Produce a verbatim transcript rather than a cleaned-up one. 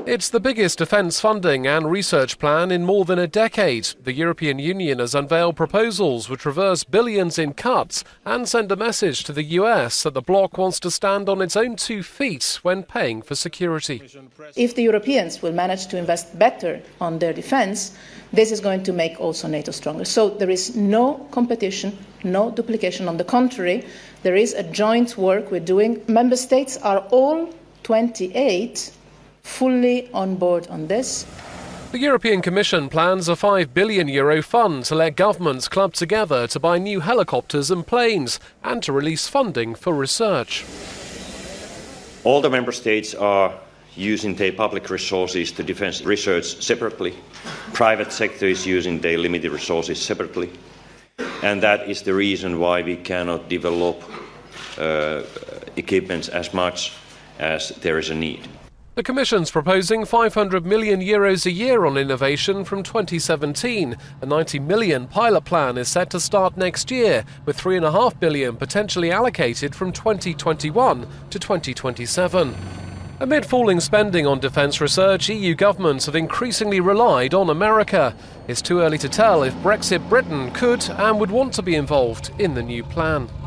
It's the biggest defence funding and research plan in more than a decade. The European Union has unveiled proposals which reverse billions in cuts and send a message to the U S that the bloc wants to stand on its own two feet when paying for security. If the Europeans will manage to invest better on their defence, this is going to make also NATO stronger. So there is no competition, no duplication. On the contrary, there is a joint work we're doing. Member States are all twenty-eight fully on board on this. The European Commission plans a five billion euro fund to let governments club together to buy new helicopters and planes and to release funding for research. All the member states are using their public resources to defence research separately. Private sector is using their limited resources separately. And that is the reason why we cannot develop uh, equipment as much as there is a need. The Commission's proposing five hundred million euros a year on innovation from twenty seventeen. A ninety million pilot plan is set to start next year, with three point five billion potentially allocated from twenty twenty-one to twenty twenty-seven. Amid falling spending on defence research, E U governments have increasingly relied on America. It's too early to tell if Brexit Britain could and would want to be involved in the new plan.